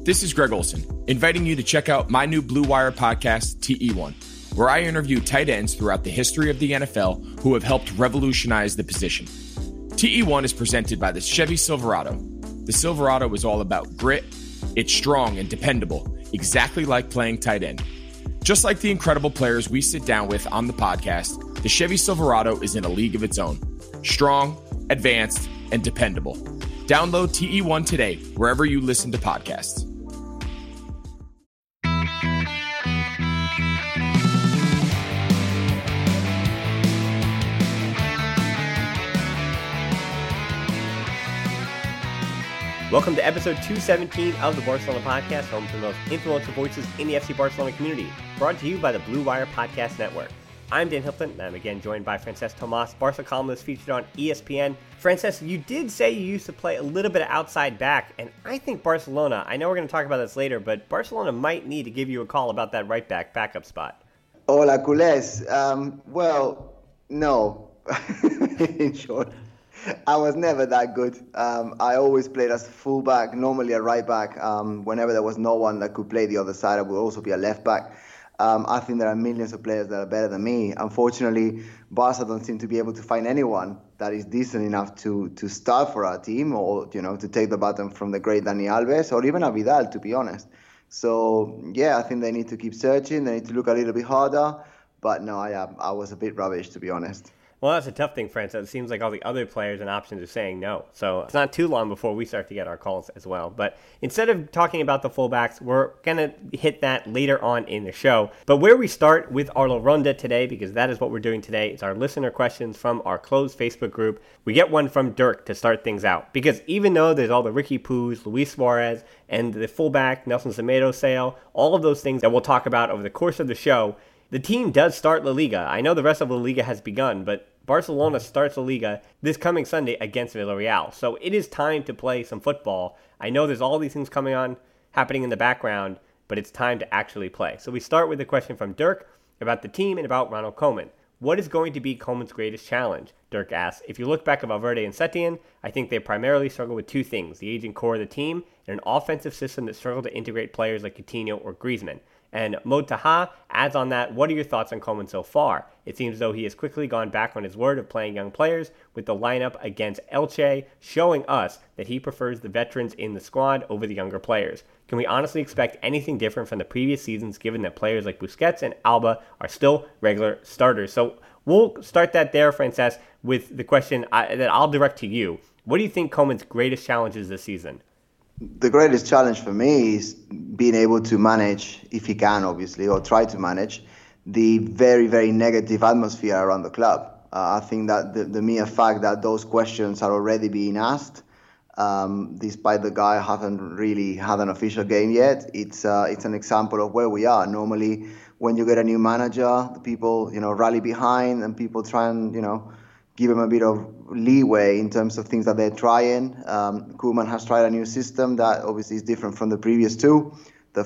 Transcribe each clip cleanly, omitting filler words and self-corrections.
This is Greg Olson, inviting you to check out my new Blue Wire podcast, TE1, where I interview tight ends throughout the history of the NFL who have helped revolutionize the position. TE1 is presented by the Chevy Silverado. The Silverado is all about grit. It's strong and dependable, exactly like playing tight end. Just like the incredible players we sit down with on the podcast, the Chevy Silverado is in a league of its own. Strong, advanced, and dependable. Download TE1 today, wherever you listen to podcasts. Welcome to episode 217 of the Barcelona Podcast, home to the most influential voices in the FC Barcelona community, brought to you by the Blue Wire Podcast Network. I'm Dan Hilton, and I'm again joined by Francesc Tomas, Barca columnist featured on ESPN. Francesc, you did say you used to play a little bit of outside back, and I think Barcelona, I know we're going to talk about this later, but Barcelona might need to give you a call about that right back backup spot. Hola, culés. Well, no, in short. I was never that good. I always played as fullback, normally a right back. Whenever there was no one that could play the other side, I would also be a left back. I think there are millions of players that are better than me. Unfortunately, Barca don't seem to be able to find anyone that is decent enough to start for our team, or to take the baton from the great Dani Alves or even a Vidal, to be honest. So yeah, I think they need to keep searching. They need to look a little bit harder. But no, I was a bit rubbish, to be honest. Well, that's a tough thing, France. It seems like all the other players and options are saying no. So it's not too long before we start to get our calls as well. But instead of talking about the fullbacks, we're going to hit that later on in the show. But where we start with our La Ronda today, because that is what we're doing today, is our listener questions from our closed Facebook group. We get one from Dirk to start things out. Because even though there's all the Ricky Poos, Luis Suarez, and the fullback, Nelson Semedo sale, all of those things that we'll talk about over the course of the show, the team does start La Liga. I know the rest of La Liga has begun, but Barcelona starts La Liga this coming Sunday against Villarreal. So it is time to play some football. I know there's all these things happening in the background, but it's time to actually play. So we start with a question from Dirk about the team and about Ronald Koeman. What is going to be Koeman's greatest challenge? Dirk asks. If you look back at Valverde and Setien, I think they primarily struggle with two things: the aging core of the team and an offensive system that struggled to integrate players like Coutinho or Griezmann. And Mo Taha adds on that, what are your thoughts on Koeman so far? It seems as though he has quickly gone back on his word of playing young players, with the lineup against Elche showing us that he prefers the veterans in the squad over the younger players. Can we honestly expect anything different from the previous seasons, given that players like Busquets and Alba are still regular starters? So we'll start that there, Francesc, with the question that I'll direct to you. What do you think Koeman's greatest challenge is this season? The greatest challenge for me is being able to manage, if he can, obviously, or try to manage, the very, very negative atmosphere around the club. I think that the mere fact that those questions are already being asked, despite the guy haven't really had an official game yet, it's an example of where we are. Normally, when you get a new manager, the people rally behind, and people try and give him a bit of leeway in terms of things that they're trying. Koeman has tried a new system that obviously is different from the previous two. The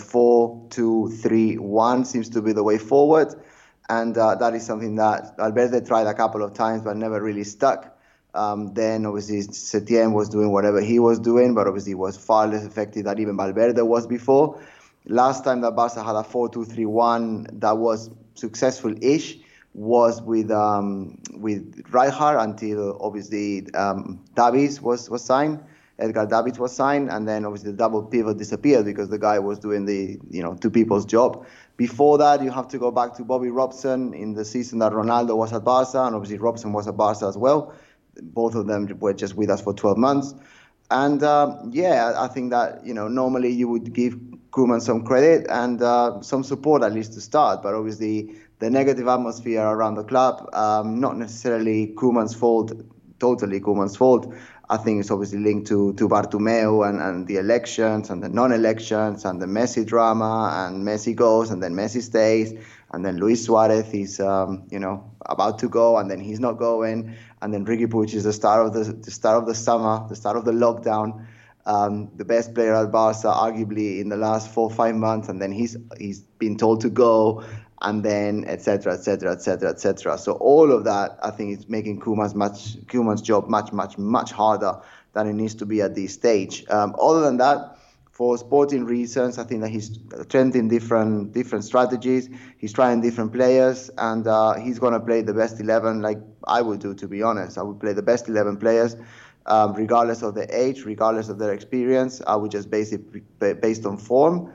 4-2-3-1 seems to be the way forward, and that is something that Valverde tried a couple of times but never really stuck. Then obviously Setien was doing whatever he was doing, but obviously was far less effective than even Valverde was before. Last time that Barca had a 4-2-3-1 that was successful-ish was with Rijkaard until obviously Davies was signed. Edgar Davids was signed, and then obviously the double pivot disappeared because the guy was doing the two people's job. Before that, you have to go back to Bobby Robson in the season that Ronaldo was at Barca, and obviously Robson was at Barca as well. Both of them were just with us for 12 months. And I think that normally you would give Koeman some credit and some support at least to start, but obviously the negative atmosphere around the club, not necessarily Koeman's fault, totally Koeman's fault. I think it's obviously linked to Bartomeu and the elections and the non-elections and the Messi drama, and Messi goes and then Messi stays, and then Luis Suarez is about to go and then he's not going, and then Ricky Puig is the start of the summer, the start of the lockdown. The best player at Barca, arguably in the last 4 or 5 months, and then he's been told to go, and then etc. etc. etc. etc. So all of that, I think, is making Koeman's job much harder than it needs to be at this stage. Other than that, for sporting reasons. I think that he's attempting different strategies. He's trying different players, and he's going to play the best 11 like I would do, to be honest. I would play the best 11 players, regardless of their age, regardless of their experience. I would just base it based on form,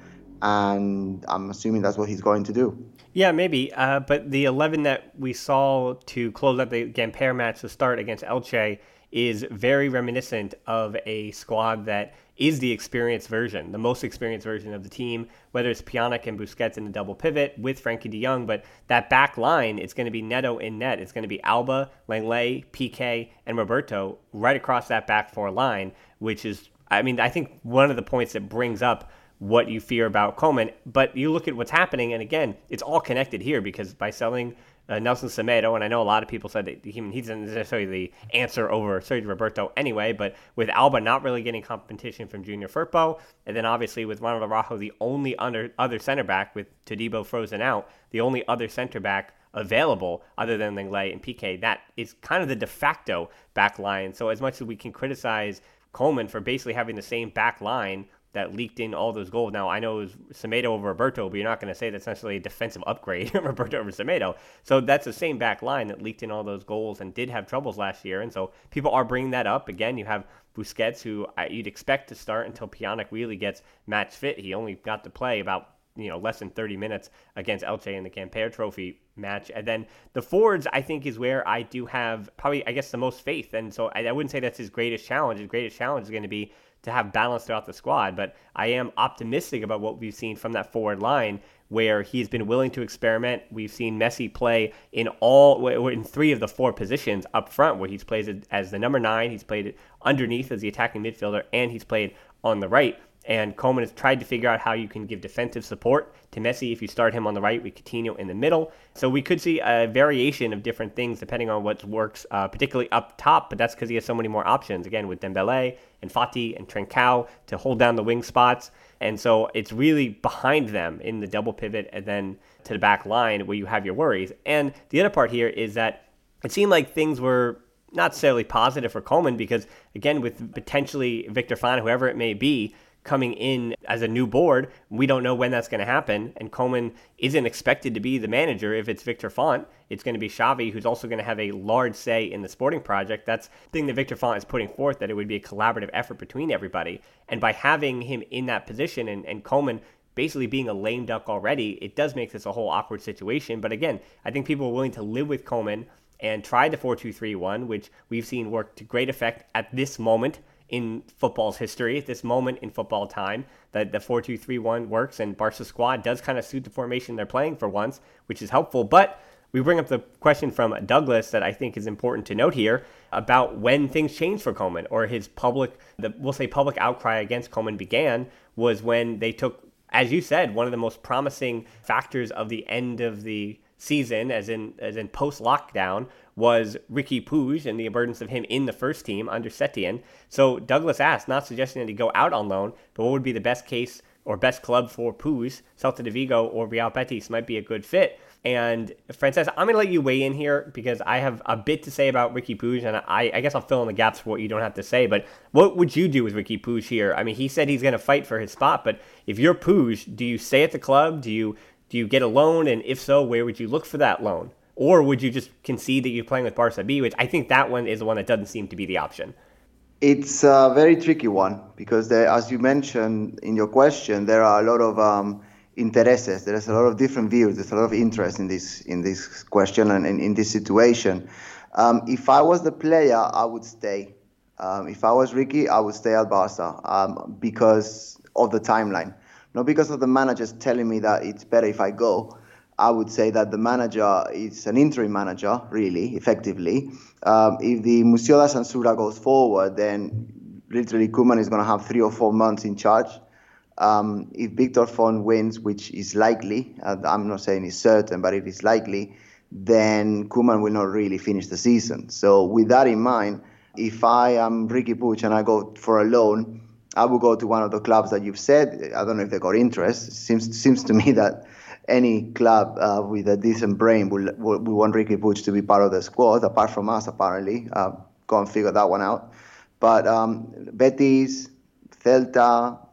and I'm assuming that's what he's going to do. Yeah, maybe. But the 11 that we saw to close out the Gamper match to start against Elche is very reminiscent of a squad that is the experienced version, the most experienced version of the team, whether it's Pjanic and Busquets in the double pivot with Frankie de Jong. But that back line, it's going to be Neto in net. It's going to be Alba, Lenglet, Piqué, and Roberto right across that back four line, which is, I think one of the points that brings up what you fear about Koeman. But you look at what's happening, and again, it's all connected here because by selling Nelson Semedo, and I know a lot of people said that he's not necessarily the answer over Sergio Roberto anyway, but with Alba not really getting competition from Junior Firpo, and then obviously with Ronald Araujo, the only other center back with Todibo frozen out, the only other center back available other than Lenglet and Piqué, that is kind of the de facto back line. So as much as we can criticize Koeman for basically having the same back line that leaked in all those goals. Now, I know it was Semedo over Roberto, but you're not going to say that's necessarily a defensive upgrade, Roberto over Semedo. So that's the same back line that leaked in all those goals and did have troubles last year. And so people are bringing that up. Again, you have Busquets, who you'd expect to start until Pjanic really gets match fit. He only got to play about less than 30 minutes against Elche in the Gamper Trophy match. And then the forwards, I think, is where I do have probably, I guess, the most faith. And so I wouldn't say that's his greatest challenge. His greatest challenge is going to be to have balance throughout the squad. But I am optimistic about what we've seen from that forward line, where he's been willing to experiment. We've seen Messi play in three of the four positions up front, where he's played as the number 9, he's played underneath as the attacking midfielder, and he's played on the right. And Koeman has tried to figure out how you can give defensive support to Messi if you start him on the right with Coutinho in the middle. So we could see a variation of different things depending on what works, particularly up top, but that's because he has so many more options, again, with Dembele and Fati and Trincao to hold down the wing spots. And so it's really behind them in the double pivot and then to the back line where you have your worries. And the other part here is that it seemed like things were not necessarily positive for Koeman because, again, with potentially Victor Font, whoever it may be, coming in as a new board, we don't know when that's going to happen. And Koeman isn't expected to be the manager if it's Victor Font. It's going to be Xavi, who's also going to have a large say in the sporting project. That's the thing that Victor Font is putting forth, that it would be a collaborative effort between everybody. And by having him in that position and Koeman basically being a lame duck already, it does make this a whole awkward situation. But again, I think people are willing to live with Koeman and try the 4-2-3-1, which we've seen work to great effect at this moment in football's history, at this moment in football time, that the 4-2-3-1 works, and Barca's squad does kind of suit the formation they're playing for once, which is helpful. But we bring up the question from Douglas that I think is important to note here about when things changed for Koeman, or his public outcry against Koeman began was when they took, as you said, one of the most promising factors of the end of the season, as in post-lockdown, was Riqui Puig and the emergence of him in the first team under Setien. So Douglas asked, not suggesting that he go out on loan, but what would be the best case or best club for Puig? Celta de Vigo or Real Betis might be a good fit. And Frances, I'm going to let you weigh in here because I have a bit to say about Riqui Puig, and I guess I'll fill in the gaps for what you don't have to say. But what would you do with Riqui Puig here? I mean, he said he's going to fight for his spot, but if you're Puig, do you stay at the club? Do you get a loan? And if so, where would you look for that loan? Or would you just concede that you're playing with Barca B, which I think that one is the one that doesn't seem to be the option? It's a very tricky one because, as you mentioned in your question, there are a lot of intereses. There's a lot of different views. There's a lot of interest in this question and in this situation. If I was the player, I would stay. If I was Riqui, I would stay at Barca because of the timeline. Not because of the managers telling me that it's better if I go. I would say that the manager is an interim manager, really, effectively. If the Musiola Censura goes forward, then literally Koeman is going to have 3 or 4 months in charge. If Victor Font wins, which is likely, I'm not saying it's certain, but it is likely, then Koeman will not really finish the season. So with that in mind, if I am Riqui Puig and I go for a loan, I will go to one of the clubs that you've said. I don't know if they got interest. It seems to me that any club with a decent brain will want Riqui Puig to be part of the squad, apart from us, apparently. Go and figure that one out. But Betis, Celta,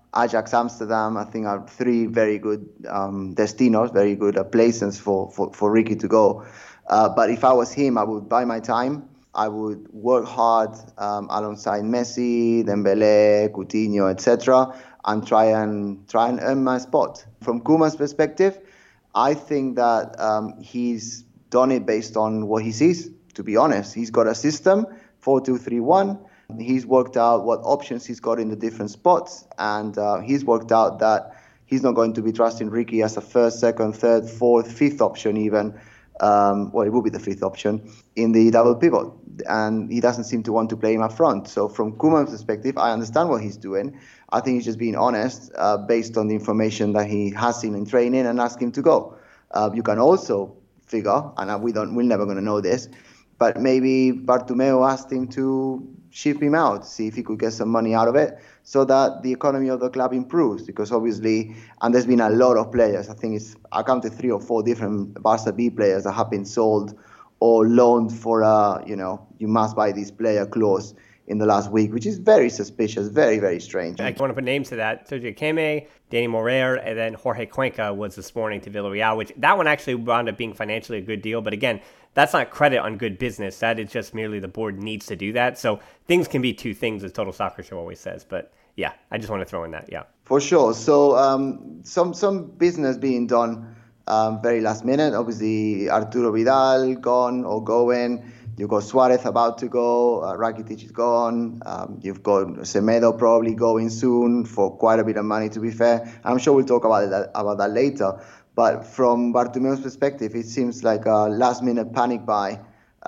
Ajax Amsterdam, I think, are three very good destinos, very good places for Ricky to go. But if I was him, I would buy my time. I would work hard alongside Messi, Dembele, Coutinho, etc., and try and earn my spot. From Koeman's perspective, I think that he's done it based on what he sees. To be honest, he's got a system, 4-2-3-1. He's worked out what options he's got in the different spots, and he's worked out that he's not going to be trusting Ricky as a first, second, third, fourth, fifth option even. Well, it will be the fifth option in the double pivot, and he doesn't seem to want to play him up front. So from Koeman's perspective, I understand what he's doing. I think he's just being honest based on the information that he has seen in training and ask him to go. You can also figure, and we're never going to know this, but maybe Bartomeu asked him to ship him out, see if he could get some money out of it, so that the economy of the club improves. Because obviously, and there's been a lot of players. I counted 3 or 4 different Barca B players that have been sold or loaned for you must buy this player clause in the last week, which is very suspicious, very, very strange. I want to put names to that. Sergio Queme, Danny Morer, and then Jorge Cuenca was this morning to Villarreal, which that one actually wound up being financially a good deal. But again, that's not credit on good business. That is just merely the board needs to do that. So things can be two things, as Total Soccer Show always says. But yeah, I just want to throw in that, yeah. For sure. So some business being done very last minute. Obviously, Arturo Vidal gone or going. You've got Suarez about to go. Rakitic is gone. You've got Semedo probably going soon for quite a bit of money, to be fair. I'm sure we'll talk about that later. But from Bartomeu's perspective, it seems like a last-minute panic buy.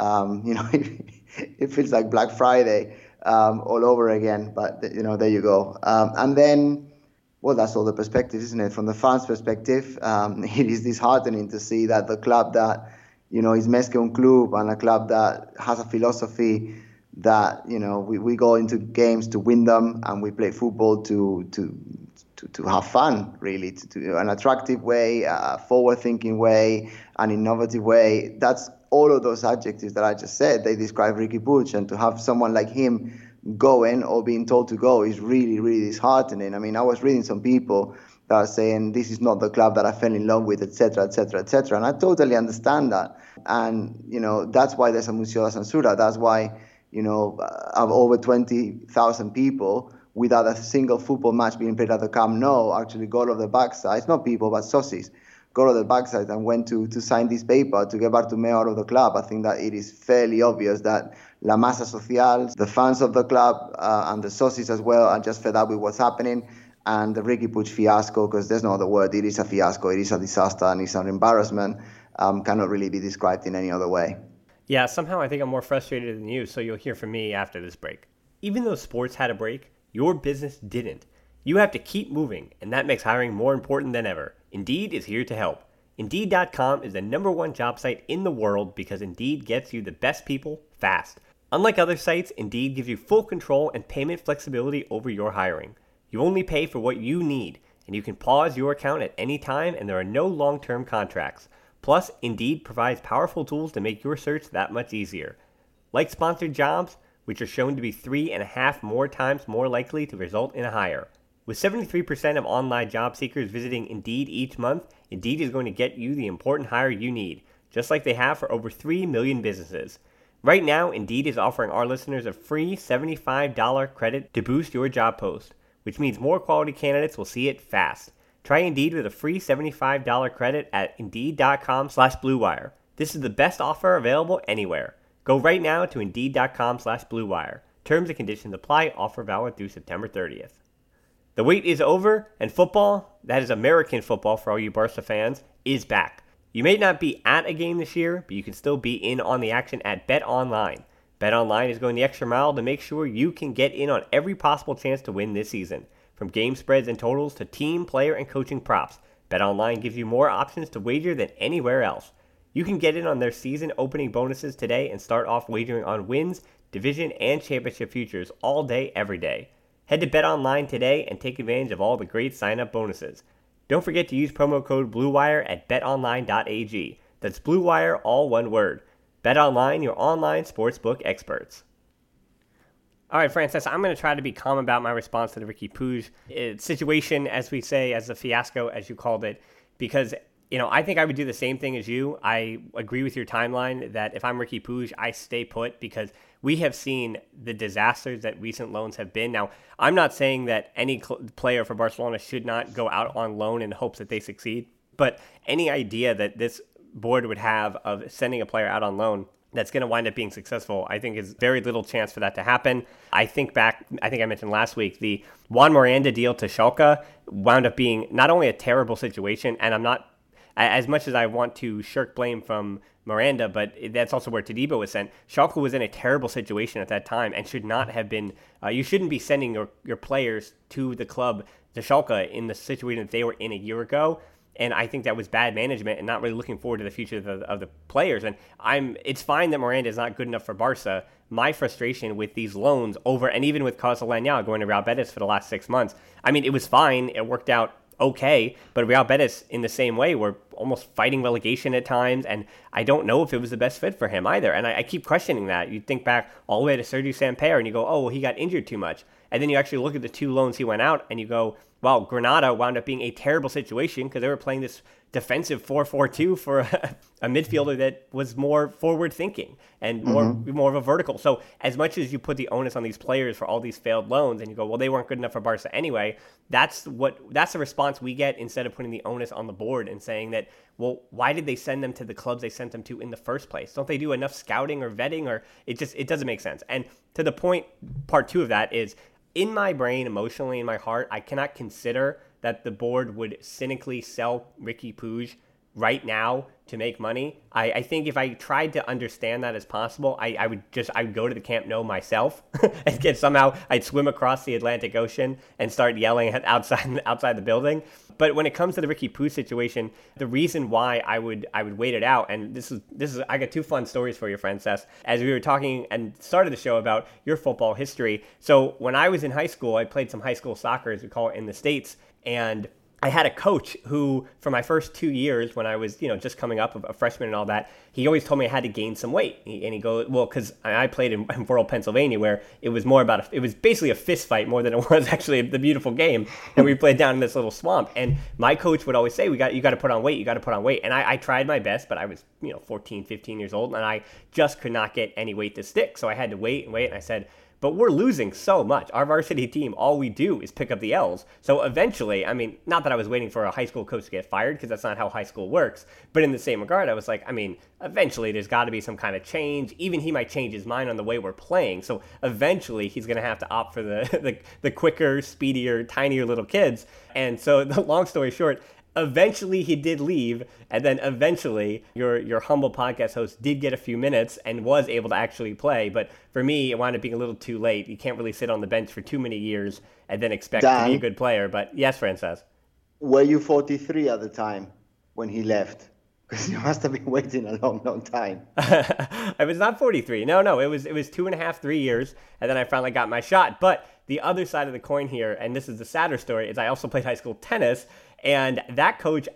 It feels like Black Friday all over again. But, there you go. And then, well, that's all the perspective, isn't it? From the fans' perspective, it is disheartening to see that the club that, is más que un club, and a club that has a philosophy that, we go into games to win them, and we play football to have fun, really, to an attractive way, a forward-thinking way, an innovative way. That's all of those adjectives that I just said. They describe Riqui Puig, and to have someone like him going or being told to go is really, really disheartening. I mean, I was reading some people that are saying this is not the club that I fell in love with, etc., etc., etc., and I totally understand that. And, that's why there's a Museo de Censura. That's why, of over 20,000 people without a single football match being played at the Camp Nou actually got off the backside, not people, but socies, got off the backside and went to sign this paper to get Bartomeu out of the club. I think that it is fairly obvious that La Masa Social, the fans of the club and the socies as well, are just fed up with what's happening. And the Riqui Puig fiasco, because there's no other word, it is a fiasco, it is a disaster, and it's an embarrassment, cannot really be described in any other way. Yeah, somehow I think I'm more frustrated than you, so you'll hear from me after this break. Even though sports had a break, your business didn't. You have to keep moving, and that makes hiring more important than ever. Indeed is here to help. Indeed.com is the #1 job site in the world because Indeed gets you the best people fast. Unlike other sites, Indeed gives you full control and payment flexibility over your hiring. You only pay for what you need, and you can pause your account at any time, and there are no long-term contracts. Plus, Indeed provides powerful tools to make your search that much easier. Like sponsored jobs, which are shown to be 3.5 more times more likely to result in a hire. With 73% of online job seekers visiting Indeed each month, Indeed is going to get you the important hire you need, just like they have for over 3 million businesses. Right now, Indeed is offering our listeners a free $75 credit to boost your job post, which means more quality candidates will see it fast. Try Indeed with a free $75 credit at Indeed.com/BlueWire. This is the best offer available anywhere. Go right now to Indeed.com/BlueWire. Terms and conditions apply. Offer valid through September 30th. The wait is over, and football, that is American football for all you Barca fans, is back. You may not be at a game this year, but you can still be in on the action at BetOnline. BetOnline is going the extra mile to make sure you can get in on every possible chance to win this season. From game spreads and totals to team, player, and coaching props, BetOnline gives you more options to wager than anywhere else. You can get in on their season opening bonuses today and start off wagering on wins, division, and championship futures all day, every day. Head to BetOnline today and take advantage of all the great sign-up bonuses. Don't forget to use promo code BlueWire at betonline.ag. That's BlueWire, all one word. BetOnline, your online sportsbook experts. All right, Frances, I'm going to try to be calm about my response to the Riqui Puig situation, as we say, as a fiasco, as you called it, because, I think I would do the same thing as you. I agree with your timeline that if I'm Riqui Puig, I stay put because we have seen the disasters that recent loans have been. Now, I'm not saying that any player for Barcelona should not go out on loan in hopes that they succeed, but any idea that this board would have of sending a player out on loan that's going to wind up being successful, I think is very little chance for that to happen. I think I mentioned last week, the Juan Miranda deal to Schalke wound up being not only a terrible situation, and I'm not, as much as I want to shirk blame from Miranda, but that's also where Todibo was sent. Schalke was in a terrible situation at that time and should not have been, you shouldn't be sending your players to the club, to Schalke, in the situation that they were in a year ago. And I think that was bad management and not really looking forward to the future of the players. And it's fine that Miranda is not good enough for Barca. My frustration with these loans and even with Castellana going to Real Betis for the last 6 months, it was fine. It worked out okay, but Real Betis in the same way were almost fighting relegation at times, and I don't know if it was the best fit for him either. And I keep questioning that. You think back all the way to Sergio Samper and you go, oh, well, he got injured too much. And then you actually look at the 2 loans he went out and you go, well, Granada wound up being a terrible situation because they were playing this defensive 4-4-2 for a midfielder that was more forward thinking and more of a vertical. So as much as you put the onus on these players for all these failed loans and you go, well, they weren't good enough for Barca anyway, that's the response we get instead of putting the onus on the board and saying that, well, why did they send them to the clubs they sent them to in the first place? Don't they do enough scouting or vetting? Or it doesn't make sense. And to the point, part 2 of that is, in my brain, emotionally, in my heart, I cannot consider that the board would cynically sell Riqui Puig right now to make money. I think if I tried to understand that as possible, I would go to the Camp Nou myself and I'd swim across the Atlantic Ocean and start yelling outside the building. But when it comes to the Riqui Puig situation, the reason why I would wait it out, and this is I got 2 fun stories for you, Frances, as we were talking and started the show about your football history. So when I was in high school, I played some high school soccer, as we call it in the States, and I had a coach who, for my first 2 years when I was, just coming up, a freshman and all that, he always told me I had to gain some weight. And he goes, well, because I played in rural Pennsylvania where it was more about, it was basically a fist fight more than it was actually the beautiful game. And we played down in this little swamp. And my coach would always say, you got to put on weight, you got to put on weight. And I tried my best, but I was, 14, 15 years old, and I just could not get any weight to stick. So I had to wait. And I said, but we're losing so much. Our varsity team, all we do is pick up the L's. So eventually, not that I was waiting for a high school coach to get fired, because that's not how high school works. But in the same regard, I was like, eventually there's got to be some kind of change. Even he might change his mind on the way we're playing. So eventually he's going to have to opt for the quicker, speedier, tinier little kids. And so the long story short, eventually he did leave, and then eventually your humble podcast host did get a few minutes and was able to actually play. But for me, it wound up being a little too late. You can't really sit on the bench for too many years and then expect to be a good player. But yes, Frances. Were you 43 at the time when he left? Because you must have been waiting a long, long time. I was not 43. No. It was 2.5, 3 years, and then I finally got my shot. But the other side of the coin here, and this is the sadder story, is I also played high school tennis. And that coach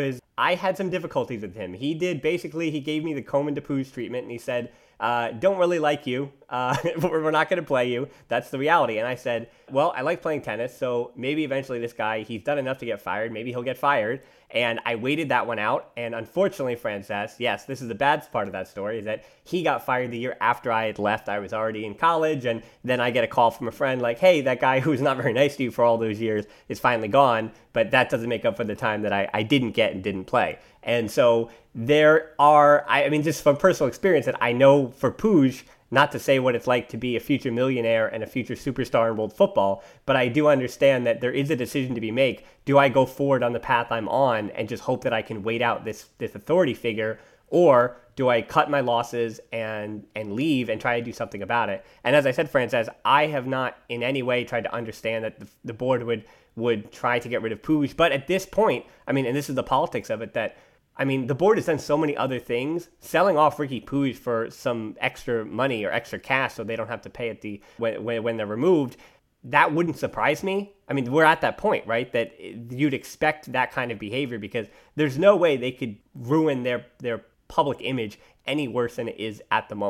I had some difficulties with him. He gave me the Koeman de Puig treatment, and he said, don't really like you. We're not going to play you. That's the reality. And I said, well, I like playing tennis, so maybe eventually this guy, he's done enough to get fired. Maybe he'll get fired. And I waited that one out. And unfortunately, Frances, yes, this is the bad part of that story, is that he got fired the year after I had left. I was already in college. And then I get a call from a friend like, hey, that guy who was not very nice to you for all those years is finally gone. But that doesn't make up for the time that I didn't get and didn't play. And so there are, just from personal experience, that I know for Puig, not to say what it's like to be a future millionaire and a future superstar in world football, but I do understand that there is a decision to be made. Do I go forward on the path I'm on and just hope that I can wait out this authority figure, or do I cut my losses and leave and try to do something about it? And as I said, Frances, I have not in any way tried to understand that the board would try to get rid of Puig. But at this point, and this is the politics of it, that the board has done so many other things. Selling off Riqui Puig for some extra money or extra cash so they don't have to pay at when they're removed, that wouldn't surprise me. We're at that point, right? That you'd expect that kind of behavior, because there's no way they could ruin their public image any worse than it is at the moment.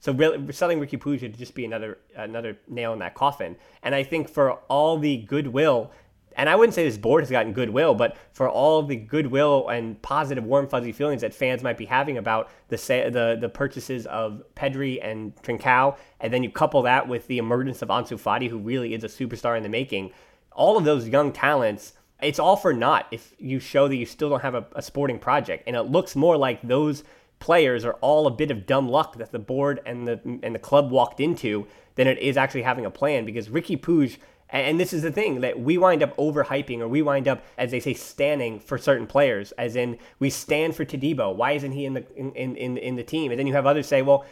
So really, selling Riqui Puig would just be another nail in that coffin. And I think for all the goodwill, and I wouldn't say this board has gotten goodwill, but for all the goodwill and positive, warm, fuzzy feelings that fans might be having about the purchases of Pedri and Trincao, and then you couple that with the emergence of Ansu Fati, who really is a superstar in the making, all of those young talents, it's all for naught if you show that you still don't have a sporting project. And it looks more like those players are all a bit of dumb luck that the board and the club walked into than it is actually having a plan, because Riqui Puig. And this is the thing, that we wind up overhyping, or we wind up, as they say, standing for certain players, as in we stand for Todibo. Why isn't he in the team? And then you have others say, well,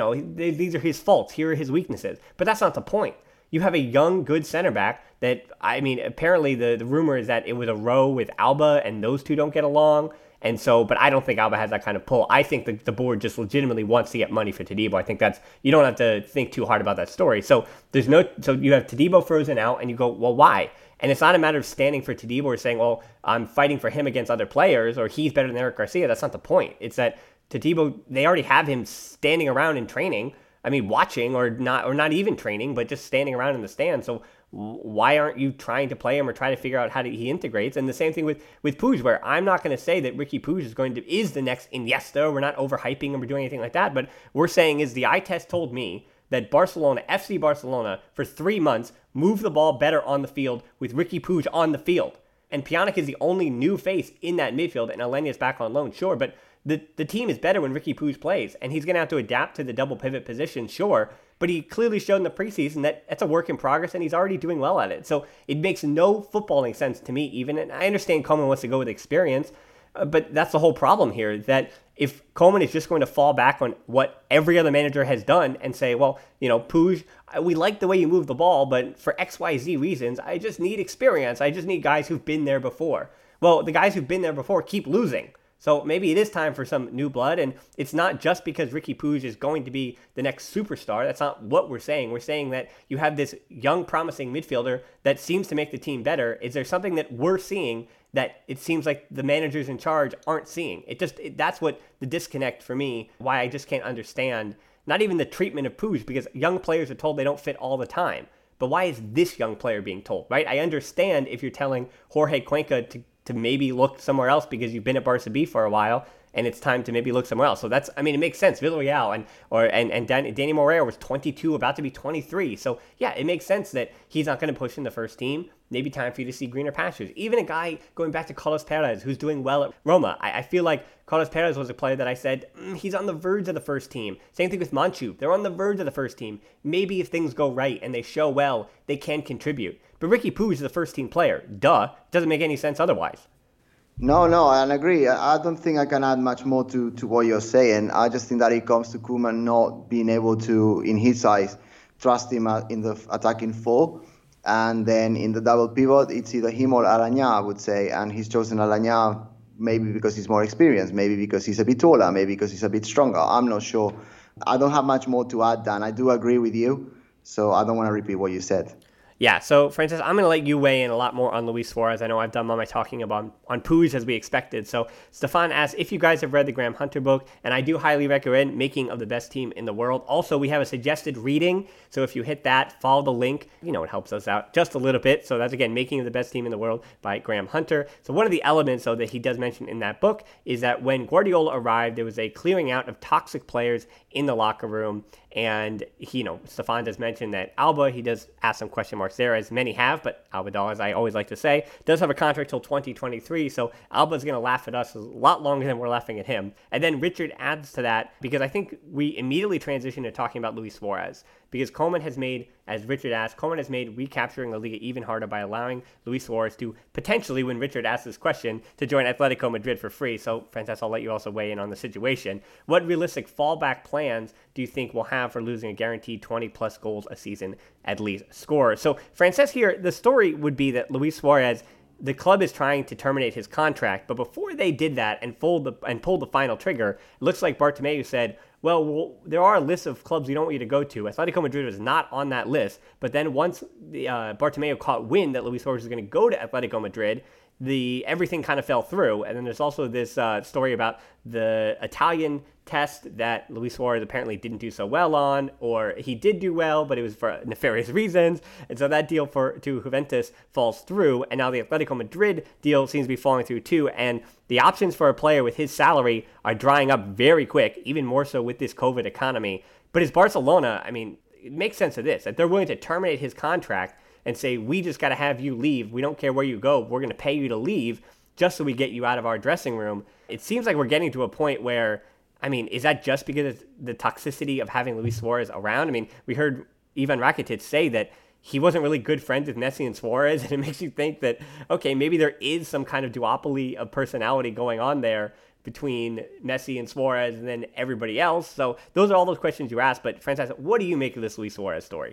these are his faults. Here are his weaknesses. But that's not the point. You have a young, good center back that, I mean, apparently the rumor is that it was a row with Alba, and those two don't get along. And so, but I don't think Alba has that kind of pull. I think the board just legitimately wants to get money for Todibo. I think you don't have to think too hard about that story. So so you have Todibo frozen out, and you go, well, why? And it's not a matter of standing for Todibo or saying, well, I'm fighting for him against other players, or he's better than Eric Garcia. That's not the point. It's that Todibo, they already have him standing around in training. I mean, watching or not even training, but just standing around in the stands. So why aren't you trying to play him or try to figure out how he integrates? And the same thing with Puig, where I'm not going to say that Riqui Puig is the next Iniesta. We're not overhyping him or doing anything like that. But we're saying is the eye test told me that FC Barcelona, for 3 months, moved the ball better on the field with Riqui Puig on the field. And Pjanic is the only new face in that midfield, and Alenia is back on loan, sure, but the team is better when Riqui Puig plays, and he's going to have to adapt to the double pivot position, sure, but he clearly showed in the preseason that that's a work in progress, and he's already doing well at it. So it makes no footballing sense to me even, and I understand Koeman wants to go with experience, but that's the whole problem here, that if Koeman is just going to fall back on what every other manager has done and say, well, Puig, we like the way you move the ball, but for XYZ reasons, I just need experience. I just need guys who've been there before. Well, the guys who've been there before keep losing. So maybe it is time for some new blood, and it's not just because Riqui Puig is going to be the next superstar. That's not what we're saying. We're saying that you have this young, promising midfielder that seems to make the team better. Is there something that we're seeing that it seems like the managers in charge aren't seeing? That's what the disconnect for me, why I just can't understand, not even the treatment of Puig, because young players are told they don't fit all the time. But why is this young player being told, right? I understand if you're telling Jorge Cuenca to maybe look somewhere else because you've been at Barca B for a while and it's time to maybe look somewhere else. So it makes sense. Villarreal and Danny Moreira was 22, about to be 23. So yeah, it makes sense that he's not going to push in the first team. Maybe time for you to see greener pastures. Even a guy going back to Carlos Perez, who's doing well at Roma. I feel like Carlos Perez was a player that I said, he's on the verge of the first team. Same thing with Manchu. They're on the verge of the first team. Maybe if things go right and they show well, they can contribute. But Riqui Puig is a first team player. Duh. It doesn't make any sense otherwise. No, I agree. I don't think I can add much more to what you're saying. I just think that it comes to Koeman not being able to, in his eyes, trust him in the attacking four. And then in the double pivot, it's either him or Alanya, I would say. And he's chosen Alanya maybe because he's more experienced, maybe because he's a bit taller, maybe because he's a bit stronger. I'm not sure. I don't have much more to add, Dan. I do agree with you, so I don't want to repeat what you said. Yeah, so Francis, I'm going to let you weigh in a lot more on Luis Suarez. I know I've done all my talking about on Puig as we expected. So Stefan asks if you guys have read the Graham Hunter book, and I do highly recommend Making of the Best Team in the World. Also, we have a suggested reading, so if you hit that, follow the link, it helps us out just a little bit. So that's, again, Making of the Best Team in the World by Graham Hunter. So one of the elements, though, that he does mention in that book is that when Guardiola arrived, there was a clearing out of toxic players in the locker room. And Stefan does mention that Alba, he does ask some question marks there, as many have, but Albadal, as I always like to say, does have a contract till 2023, so Alba's going to laugh at us a lot longer than we're laughing at him. And then Richard adds to that, because I think we immediately transition to talking about Luis Suarez, because Koeman has made, as Richard asked, Koeman has made recapturing La Liga even harder by allowing Luis Suarez to potentially, when Richard asked this question, to join Atletico Madrid for free. So, Frances, I'll let you also weigh in on the situation. What realistic fallback plans do you think we'll have for losing a guaranteed 20-plus goals a season at least scorer? So, Frances here, the story would be that Luis Suarez, the club is trying to terminate his contract, but before they did that and pulled the final trigger, it looks like Bartomeu said, well, there are a list of clubs we don't want you to go to. Atletico Madrid was not on that list, but then once Bartomeu caught wind that Luis Suarez was going to go to Atletico Madrid, everything kind of fell through. And then there's also this story about the Italian test that Luis Suarez apparently didn't do so well on, or he did do well, but it was for nefarious reasons. And so that deal to Juventus falls through, and now the Atletico Madrid deal seems to be falling through too. And the options for a player with his salary are drying up very quick, even more so with this COVID economy. But as Barcelona, I mean, it makes sense of this, that they're willing to terminate his contract and say, we just got to have you leave. We don't care where you go. We're going to pay you to leave just so we get you out of our dressing room. It seems like we're getting to a point where, I mean, is that just because of the toxicity of having Luis Suarez around? I mean, we heard Ivan Rakitic say that he wasn't really good friends with Messi and Suarez, and it makes you think that, okay, maybe there is some kind of duopoly of personality going on there between Messi and Suarez and then everybody else. So those are all those questions you asked. But Francis, what do you make of this Luis Suarez story?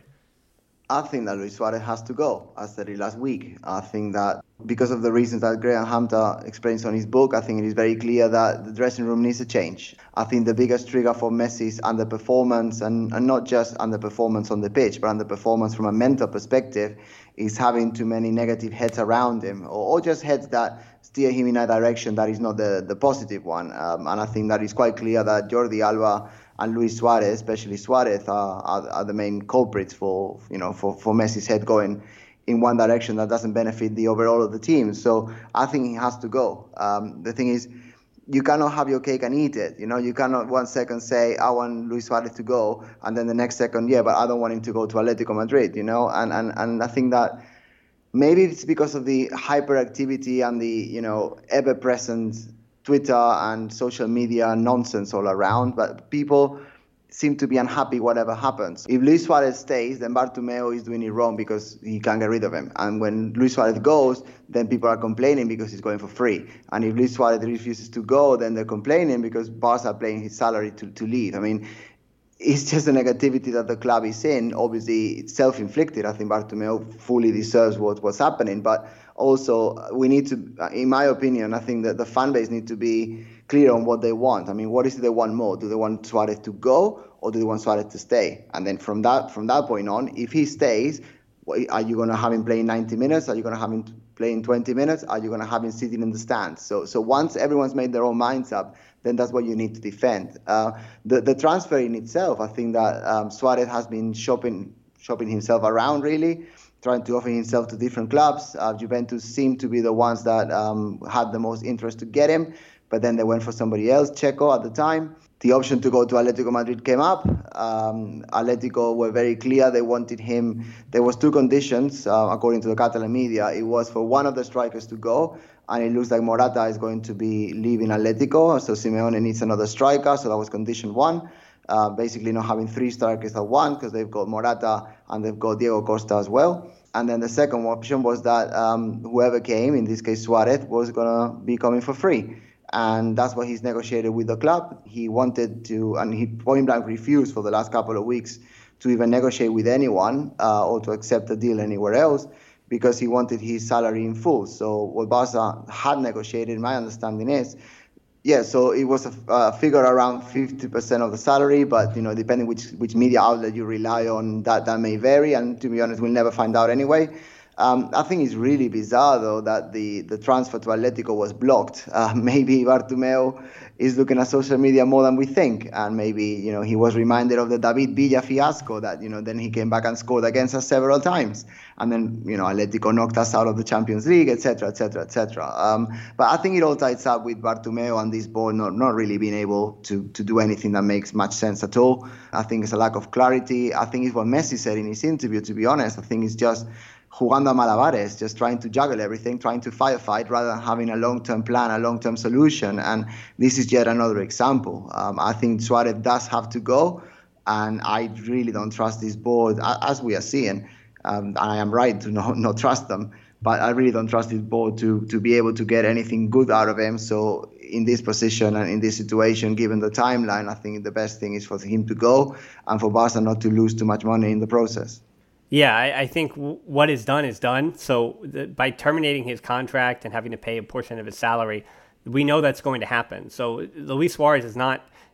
I think that Luis Suarez has to go, as I said it last week. I think that because of the reasons that Graham Hunter explains on his book, I think it is very clear that the dressing room needs a change. I think the biggest trigger for Messi's underperformance, and not just underperformance on the pitch, but underperformance from a mental perspective, is having too many negative heads around him, or just heads that steer him in a direction that is not the positive one. And I think that it's quite clear that Jordi Alba and Luis Suarez, especially Suarez, are the main culprits for Messi's head going in one direction that doesn't benefit the overall of the team. So I think he has to go. The thing is, you cannot have your cake and eat it. You cannot 1 second say, I want Luis Suarez to go, and then the next second, yeah, but I don't want him to go to Atletico Madrid, And I think that maybe it's because of the hyperactivity and the, ever-present Twitter and social media nonsense all around, but people seem to be unhappy whatever happens. If Luis Suarez stays, then Bartomeu is doing it wrong because he can't get rid of him. And when Luis Suarez goes, then people are complaining because he's going for free. And if Luis Suarez refuses to go, then they're complaining because Barca are paying his salary to leave. I mean, it's just the negativity that the club is in. Obviously, it's self-inflicted. I think Bartomeu fully deserves what's happening. But also, we need to, in my opinion, I think that the fan base need to be clear on what they want. I mean, what is it they want more? Do they want Suarez to go, or do they want Suarez to stay? And then from that point on, if he stays, are you going to have him playing 90 minutes? Are you going to have him playing 20 minutes? Are you going to have him sitting in the stands? So once everyone's made their own minds up, then that's what you need to defend. The transfer in itself, I think that Suarez has been shopping himself around, really, trying to offer himself to different clubs. Juventus seemed to be the ones that had the most interest to get him, but then they went for somebody else, Checo at the time. The option to go to Atletico Madrid came up. Atletico were very clear they wanted him. There was two conditions, according to the Catalan media. It was for one of the strikers to go, and it looks like Morata is going to be leaving Atletico, so Simeone needs another striker, so that was condition one. Basically not having three strikers at one, because they've got Morata and they've got Diego Costa as well. And then the second option was that whoever came, in this case Suarez, was going to be coming for free. And that's what he's negotiated with the club. He wanted to, and he point blank refused for the last couple of weeks to even negotiate with anyone or to accept a deal anywhere else, because he wanted his salary in full. So what Barca had negotiated, my understanding is, so it was a figure around 50% of the salary, but depending which media outlet you rely on, that may vary. And to be honest, we'll never find out anyway. I think it's really bizarre, though, that the transfer to Atletico was blocked. Maybe Bartomeu is looking at social media more than we think. And maybe, he was reminded of the David Villa fiasco that, then he came back and scored against us several times. And then, Atletico knocked us out of the Champions League, etc., etc., etc. But I think it all ties up with Bartomeu and this board not really being able to do anything that makes much sense at all. I think it's a lack of clarity. I think it's what Messi said in his interview, to be honest. I think it's just jugando a malabares, just trying to juggle everything, trying to fight rather than having a long-term plan, a long-term solution. And this is yet another example. I think Suarez does have to go, and I really don't trust this board, as we are seeing. And I am right to not trust them, but I really don't trust this board to be able to get anything good out of him. So in this position and in this situation, given the timeline, I think the best thing is for him to go and for Barca not to lose too much money in the process. Yeah, I think what is done is done. So by terminating his contract and having to pay a portion of his salary, we know that's going to happen. So Luis Suarez is not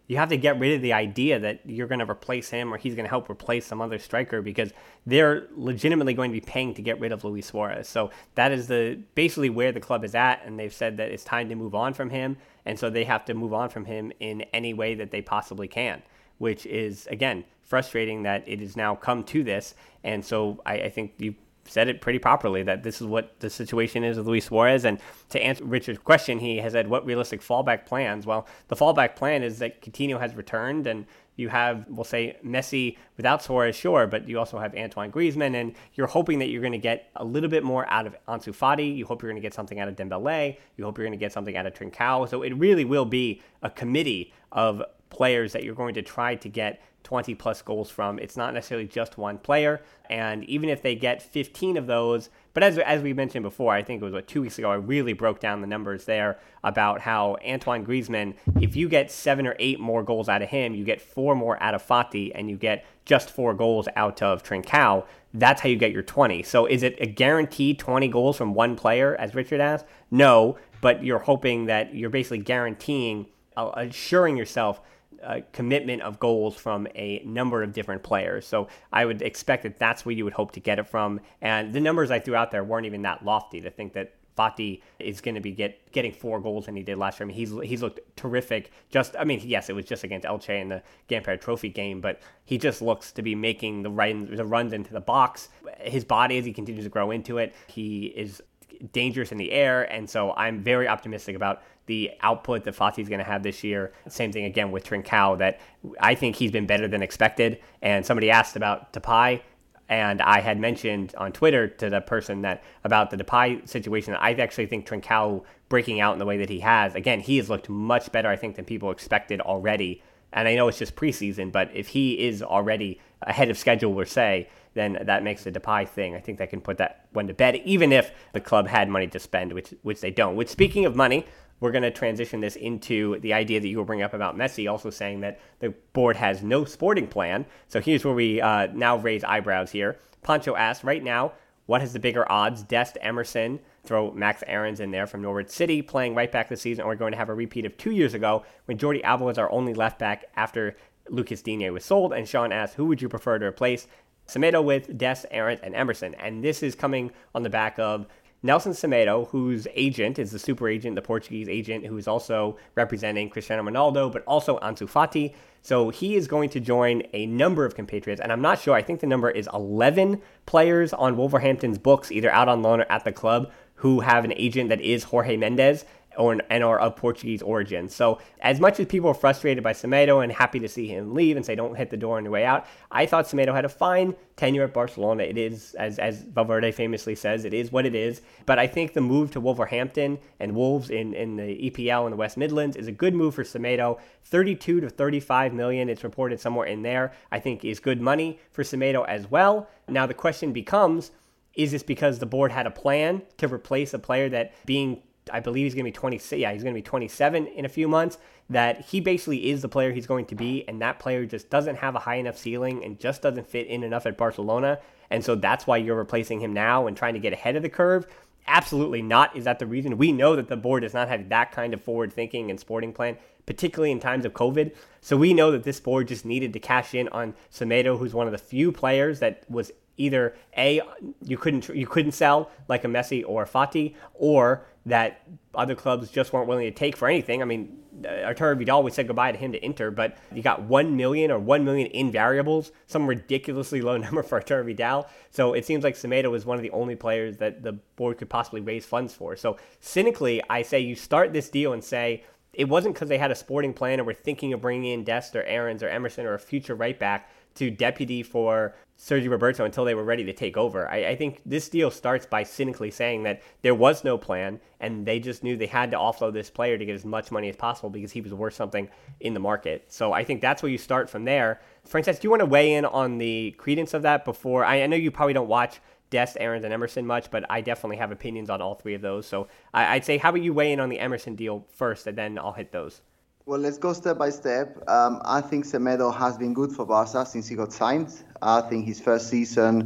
you have to get rid of the idea that you're going to replace him or he's going to help replace some other striker, because they're legitimately going to be paying to get rid of Luis Suarez. So that is basically where the club is at, and they've said that it's time to move on from him, and so they have to move on from him in any way that they possibly can, which is, again, frustrating that it has now come to this. And so I think you said it pretty properly, that this is what the situation is with Luis Suarez. And to answer Richard's question, he has said, what realistic fallback plans? Well, the fallback plan is that Coutinho has returned, and you have, we'll say, Messi without Suarez, sure, but you also have Antoine Griezmann, and you're hoping that you're going to get a little bit more out of Ansu Fati. You hope you're going to get something out of Dembele. You hope you're going to get something out of Trincao. So it really will be a committee of players that you're going to try to get 20 plus goals from. It's not necessarily just one player. And even if they get 15 of those, but as we mentioned before, I think it was 2 weeks ago, I really broke down the numbers there about how Antoine Griezmann, if you get 7 or 8 more goals out of him, you get 4 more out of Fati, and you get just 4 goals out of Trincao. That's how you get your 20. So is it a guaranteed 20 goals from one player, as Richard asked? No, but you're hoping that you're basically guaranteeing, assuring yourself a commitment of goals from a number of different players. So I would expect that that's where you would hope to get it from. And the numbers I threw out there weren't even that lofty to think that Fati is going to be getting 4 goals than he did last year. I mean, he's looked terrific. Yes, it was just against Elche in the Gamper Trophy game, but he just looks to be making the runs into the box. His body, as he continues to grow into it, he is dangerous in the air, and so I'm very optimistic about the output that Fati is going to have this year. Same thing again with Trincao, that I think he's been better than expected. And somebody asked about Depay, and I had mentioned on Twitter to the person that about the Depay situation, I actually think Trincao breaking out in the way that he has, again, he has looked much better, I think, than people expected already. And I know it's just preseason, but if he is already ahead of schedule, we'll say, then that makes the Depay thing. I think that can put that one to bed, even if the club had money to spend, which they don't. Which, speaking of money, we're going to transition this into the idea that you will bring up about Messi, also saying that the board has no sporting plan. So here's where we now raise eyebrows here. Pancho asks, right now, what has the bigger odds? Dest, Emerson, throw Max Aarons in there from Norwich City, playing right back this season, or we're going to have a repeat of 2 years ago when Jordi Alba was our only left back after Lucas Digne was sold. And Sean asks, who would you prefer to replace Semedo with? Dest, Aarons, and Emerson. And this is coming on the back of Nelson Semedo, whose agent is the super agent, the Portuguese agent, who is also representing Cristiano Ronaldo, but also Ansu Fati. So he is going to join a number of compatriots, and I'm not sure, I think the number is 11 players on Wolverhampton's books, either out on loan or at the club, who have an agent that is Jorge Mendes, and are of Portuguese origin. So as much as people are frustrated by Semedo and happy to see him leave and say don't hit the door on your way out, I thought Semedo had a fine tenure at Barcelona. It is, as Valverde famously says, it is what it is. But I think the move to Wolverhampton and Wolves in the EPL in the West Midlands is a good move for Semedo. 32 to 35 million, it's reported somewhere in there, I think is good money for Semedo as well. Now the question becomes, is this because the board had a plan to replace a player that being, I believe he's going to be 26. Yeah, he's going to be 27 in a few months, that he basically is the player he's going to be, and that player just doesn't have a high enough ceiling and just doesn't fit in enough at Barcelona. And so that's why you're replacing him now and trying to get ahead of the curve. Absolutely not. Is that the reason? We know that the board does not have that kind of forward thinking and sporting plan, particularly in times of COVID. So we know that this board just needed to cash in on Semedo, who's one of the few players that was either you couldn't sell like a Messi or a Fati, or that other clubs just weren't willing to take for anything. I mean, Arturo Vidal, we said goodbye to him to Inter, but you got 1 million or 1 million in variables, some ridiculously low number for Arturo Vidal. So it seems like Semedo was one of the only players that the board could possibly raise funds for. So cynically, I say you start this deal and say it wasn't because they had a sporting plan or were thinking of bringing in Dest or Aarons or Emerson or a future right back to deputy for Sergio Roberto until they were ready to take over. I think this deal starts by cynically saying that there was no plan and they just knew they had to offload this player to get as much money as possible because he was worth something in the market. So I think that's where you start from there. Frances, do you want to weigh in on the credence of that before? I know you probably don't watch Dest, Aarons, and Emerson much, but I definitely have opinions on all three of those. So I'd say, how about you weigh in on the Emerson deal first, and then I'll hit those. Well, let's go step by step. I think Semedo has been good for Barca since he got signed. I think his first season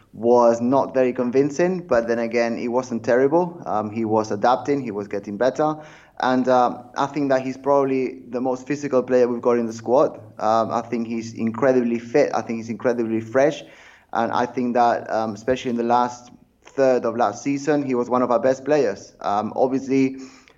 was not very convincing, but then again, it wasn't terrible. He was adapting, he was getting better. And I think that he's probably the most physical player we've got in the squad. I think he's incredibly fit. I think he's incredibly fresh. And I think that, especially in the last third of last season, he was one of our best players. Obviously,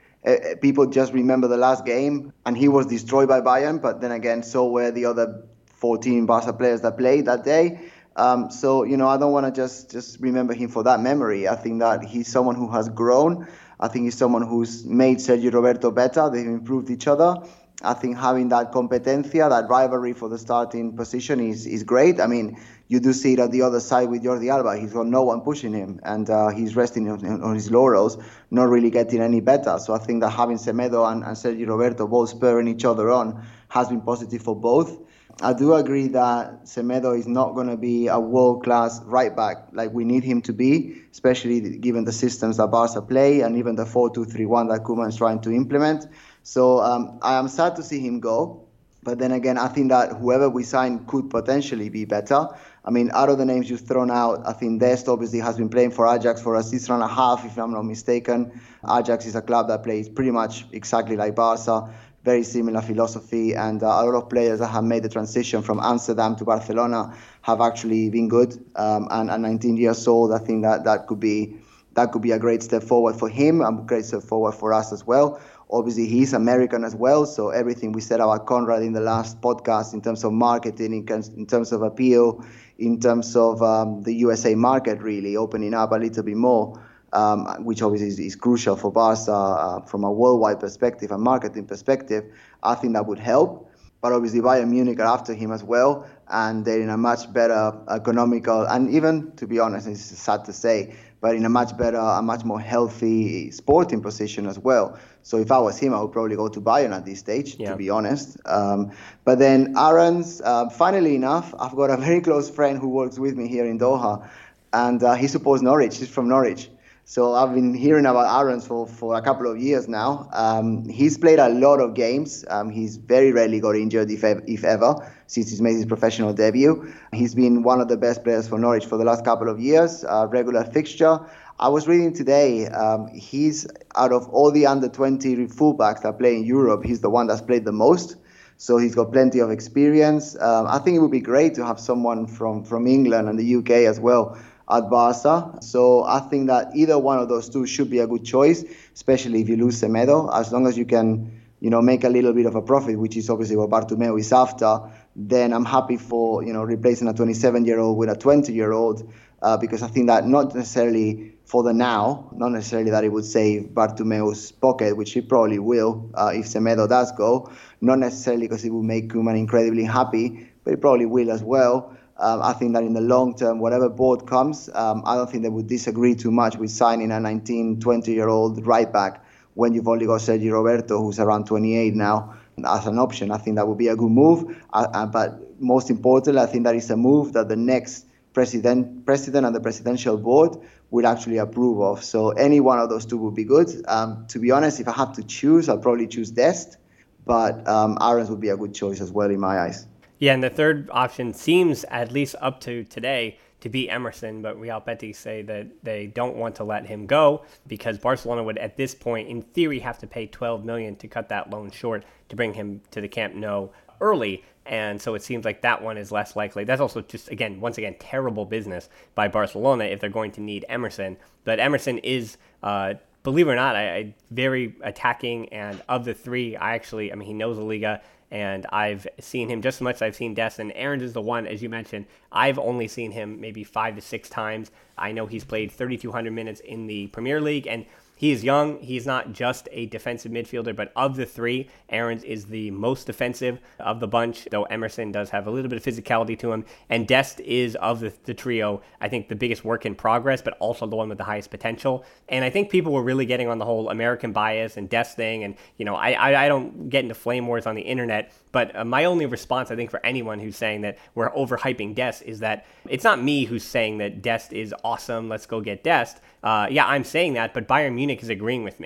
people just remember the last game, and he was destroyed by Bayern. But then again, so were the other 14 Barca players that played that day. So, I don't want to just remember him for that memory. I think that he's someone who has grown. I think he's someone who's made Sergio Roberto better. They've improved each other. I think having that competencia, that rivalry for the starting position is great. I mean, you do see it at the other side with Jordi Alba. He's got no one pushing him, and he's resting on his laurels, not really getting any better. So I think that having Semedo and Sergio Roberto both spurring each other on has been positive for both. I do agree that Semedo is not going to be a world-class right-back like we need him to be, especially given the systems that Barca play and even the 4-2-3-1 that Koeman is trying to implement. So I am sad to see him go. But then again, I think that whoever we sign could potentially be better. I mean, out of the names you've thrown out, I think Dest obviously has been playing for Ajax for a season and a half, if I'm not mistaken. Ajax is a club that plays pretty much exactly like Barca. Very similar philosophy, and a lot of players that have made the transition from Amsterdam to Barcelona have actually been good. And at 19 years old, I think that could be a great step forward for him and a great step forward for us as well. Obviously, he's American as well, so everything we said about Konrad in the last podcast in terms of marketing, in terms of appeal, in terms of the USA market really opening up a little bit more, which obviously is crucial for Barca from a worldwide perspective and marketing perspective. I think that would help. But obviously Bayern Munich are after him as well, and they're in a much better economical, and even, to be honest, it's sad to say, but in a much better, a much more healthy sporting position as well. So if I was him, I would probably go to Bayern at this stage, to be honest. But then Aarons, funnily enough, I've got a very close friend who works with me here in Doha, and he supports Norwich. He's from Norwich. So I've been hearing about Aarons for a couple of years now. He's played a lot of games. He's very rarely got injured, if ever, since he's made his professional debut. He's been one of the best players for Norwich for the last couple of years, regular fixture. I was reading today, he's out of all the under-20 fullbacks that play in Europe, he's the one that's played the most. So he's got plenty of experience. I think it would be great to have someone from England and the UK as well at Barca. So I think that either one of those two should be a good choice, especially if you lose Semedo. As long as you can, make a little bit of a profit, which is obviously what Bartomeu is after, then I'm happy for, replacing a 27-year-old with a 20-year-old, because I think that not necessarily for the now, not necessarily that it would save Bartomeu's pocket, which it probably will if Semedo does go, not necessarily because it will make Koeman incredibly happy, but it probably will as well. I think that in the long term, whatever board comes, I don't think they would disagree too much with signing a 19, 20-year-old right back when you've only got Sergio Roberto, who's around 28 now, as an option. I think that would be a good move. But most importantly, I think that is a move that the next president and the presidential board would actually approve of. So any one of those two would be good. To be honest, if I had to choose, I'd probably choose Dest. But Aarons would be a good choice as well in my eyes. Yeah, and the third option seems, at least up to today, to be Emerson, but Real Betis say that they don't want to let him go because Barcelona would, at this point, in theory, have to pay $12 million to cut that loan short to bring him to the Camp Nou early, and so it seems like that one is less likely. That's also just, once again, terrible business by Barcelona if they're going to need Emerson, but Emerson is... believe it or not, I very attacking, and of the three, he knows the Liga, and I've seen him just as much as I've seen Dest, and Aarons is the one, as you mentioned, I've only seen him maybe 5 to 6 times. I know he's played 3,200 minutes in the Premier League, and he is young. He's not just a defensive midfielder, but of the three, Aarons is the most defensive of the bunch, though Emerson does have a little bit of physicality to him. And Dest is, of the trio, I think the biggest work in progress, but also the one with the highest potential. And I think people were really getting on the whole American bias and Dest thing. And, I don't get into flame wars on the internet, but my only response, I think, for anyone who's saying that we're overhyping Dest is that it's not me who's saying that Dest is awesome, let's go get Dest. I'm saying that, but Bayern Munich is agreeing with me.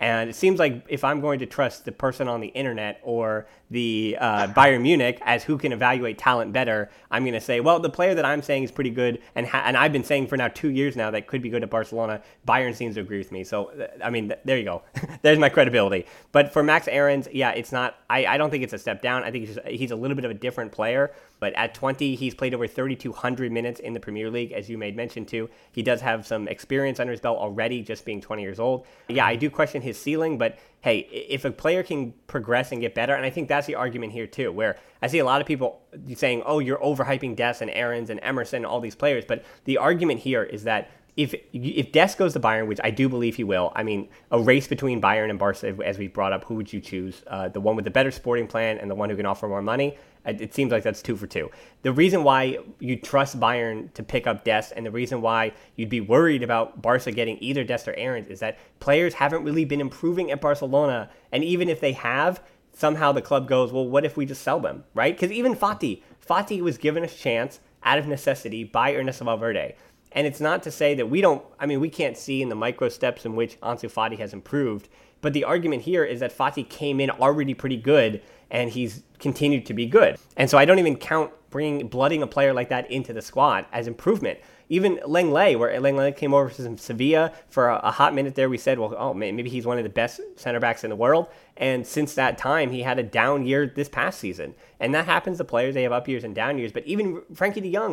And it seems like if I'm going to trust the person on the internet or the Bayern Munich as who can evaluate talent better, I'm going to say, well, the player that I'm saying is pretty good, and I've been saying for now 2 years now that could be good at Barcelona, Bayern seems to agree with me. So, I mean, there you go. There's my credibility. But for Max Aarons, yeah, it's not, I don't think it's a step down. I think he's a little bit of a different player. But at 20, he's played over 3,200 minutes in the Premier League, as you made mention to. He does have some experience under his belt already, just being 20 years old. Yeah, I do question his ceiling, but hey, if a player can progress and get better, and I think that's the argument here too, where I see a lot of people saying, oh, you're overhyping Dest and Aarons and Emerson and all these players. But the argument here is that if Dest goes to Bayern, which I do believe he will, I mean, a race between Bayern and Barca, as we brought up, who would you choose? The one with the better sporting plan and the one who can offer more money? It seems like that's 2 for 2. The reason why you trust Bayern to pick up Dest and the reason why you'd be worried about Barca getting either Dest or Aarons is that players haven't really been improving at Barcelona. And even if they have, somehow the club goes, well, what if we just sell them, right? Because even Fati was given a chance out of necessity by Ernesto Valverde. And it's not to say that we can't see in the micro steps in which Ansu Fati has improved. But the argument here is that Fati came in already pretty good and he's continued to be good. And so I don't even count blooding a player like that into the squad as improvement. Even Lenglet, where Lenglet came over from Sevilla for a hot minute there, we said, well, oh man, maybe he's one of the best center backs in the world. And since that time, he had a down year this past season. And that happens to players. They have up years and down years. But even Frankie de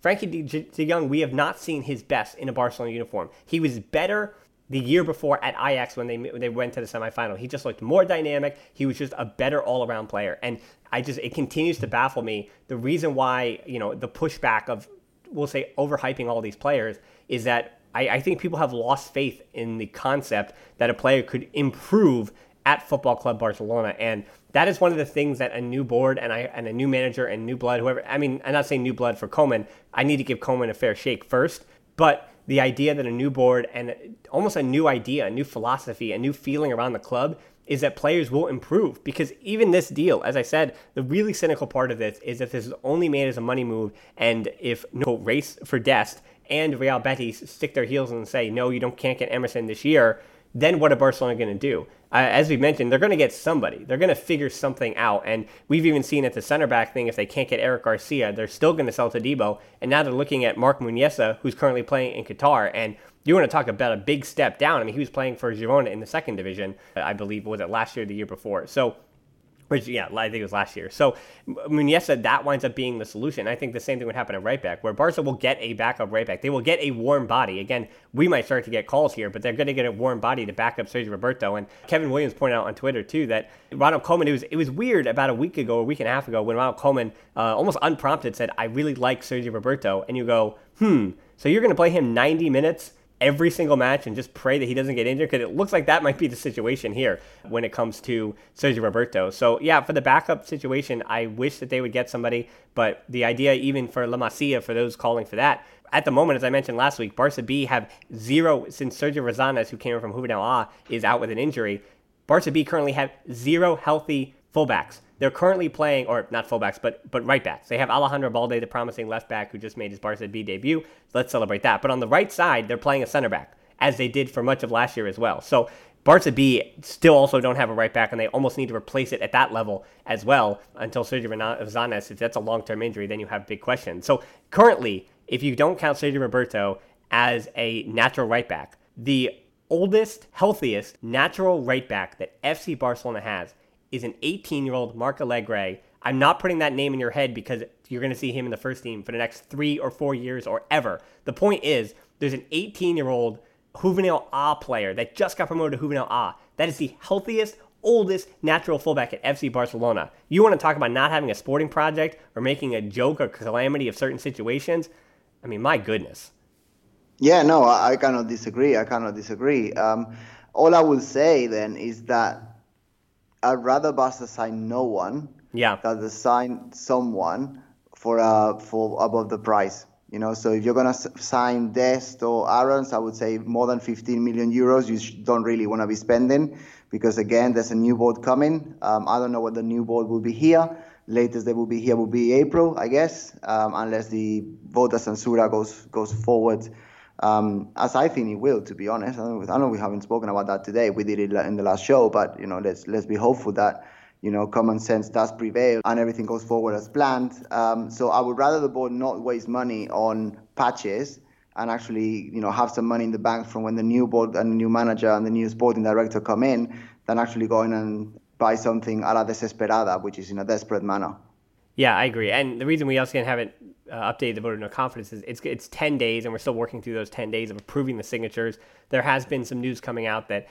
Jong, we have not seen his best in a Barcelona uniform. He was better the year before at Ajax when they went to the semifinal. He just looked more dynamic. He was just a better all-around player. And it continues to baffle me. The reason why, the pushback of, we'll say, overhyping all these players is that I think people have lost faith in the concept that a player could improve at Football Club Barcelona. And that is one of the things that a new board and a new manager and new blood, whoever, I mean, I'm not saying new blood for Koeman. I need to give Koeman a fair shake first. But the idea that a new board and almost a new idea, a new philosophy, a new feeling around the club is that players will improve. Because even this deal, as I said, the really cynical part of this is if this is only made as a money move and if no race for Dest and Real Betis stick their heels and say, no, you can't get Emerson this year, then what are Barcelona going to do? As we mentioned, they're going to get somebody. They're going to figure something out. And we've even seen at the center back thing, if they can't get Eric Garcia, they're still going to sell to Debo. And now they're looking at Marc Muniesa, who's currently playing in Qatar. And you want to talk about a big step down. I mean, he was playing for Girona in the second division, I believe, was it last year or the year before? So, I think it was last year. So Muniesa, that winds up being the solution. I think the same thing would happen at right back, where Barca will get a backup right back. They will get a warm body. Again, we might start to get calls here, but they're going to get a warm body to back up Sergio Roberto. And Kevin Williams pointed out on Twitter, too, that Ronald Koeman, it was weird about a week and a half ago, when Ronald Koeman almost unprompted said, I really like Sergio Roberto. And you go, so you're going to play him 90 minutes every single match and just pray that he doesn't get injured? Because it looks like that might be the situation here when it comes to Sergio Roberto. So yeah, for the backup situation, I wish that they would get somebody, but the idea even for La Masia, for those calling for that, at the moment, as I mentioned last week, Barca B have zero, since Sergio Rosales, who came over from Juvenil A, is out with an injury, Barca B currently have zero healthy fullbacks. They're currently playing, or not fullbacks, but right backs. They have Alejandro Balde, the promising left back who just made his Barca B debut. So let's celebrate that. But on the right side, they're playing a center back, as they did for much of last year as well. So Barca B still also don't have a right back, and they almost need to replace it at that level as well until Sergio Rosales, if that's a long-term injury, then you have big questions. So currently, if you don't count Sergio Roberto as a natural right back, the oldest, healthiest natural right back that FC Barcelona has is an 18-year-old Marc Alegre. I'm not putting that name in your head because you're going to see him in the first team for the next 3 or 4 years or ever. The point is, there's an 18-year-old Juvenil A player that just got promoted to Juvenil A. That is the healthiest, oldest natural fullback at FC Barcelona. You want to talk about not having a sporting project or making a joke or calamity of certain situations? I mean, my goodness. Yeah, no, I cannot disagree. All I will say then is that I'd rather Barca sign no one than to sign someone for above the price. So if you're gonna sign Dest or Aarons, I would say more than 15 million euros. You don't really want to be spending because again, there's a new board coming. I don't know what the new board will be here. Latest they will be here will be April, I guess, unless the Vota Censura goes forward as I think it will, to be honest. I know we haven't spoken about that today. We did it in the last show, but let's be hopeful that common sense does prevail and everything goes forward as planned. So I would rather the board not waste money on patches and actually have some money in the bank from when the new board and the new manager and the new sporting director come in, than actually going and buy something a la desesperada, which is in a desperate manner. Yeah, I agree. And the reason we also haven't updated the vote of no confidence is it's 10 days, and we're still working through those 10 days of approving the signatures. There has been some news coming out that